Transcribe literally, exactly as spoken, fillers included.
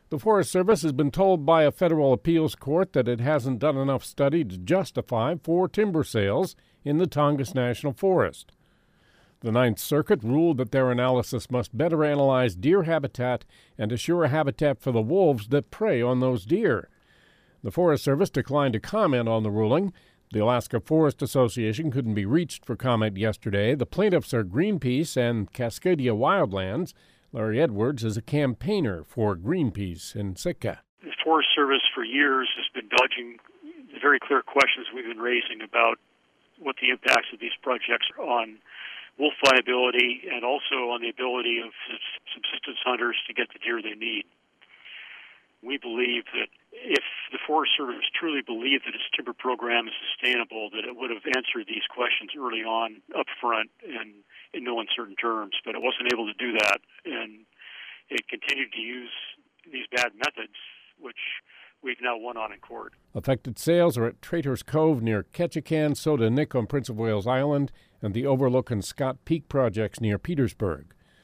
The Forest Service has been told by a federal appeals court that it hasn't done enough study to justify four timber sales in the Tongass National Forest. The Ninth Circuit ruled that their analysis must better analyze deer habitat and assure a habitat for the wolves that prey on those deer. The Forest Service declined to comment on the ruling. The Alaska Forest Association couldn't be reached for comment yesterday. The plaintiffs are Greenpeace and Cascadia Wildlands. Larry Edwards is a campaigner for Greenpeace in Sitka. The Forest Service for years has been dodging the very clear questions we've been raising about what the impacts of these projects are on wolf viability and also on the ability of subsistence hunters to get the deer they need. We believe that if the Forest Service truly believed that its timber program is sustainable, that it would have answered these questions early on, up front, and in no uncertain terms. But it wasn't able to do that, and it continued to use these bad methods, which we've now won on in court. Affected sales are at Traitors Cove near Ketchikan, Soda Nick on Prince of Wales Island, and the Overlook and Scott Peak projects near Petersburg.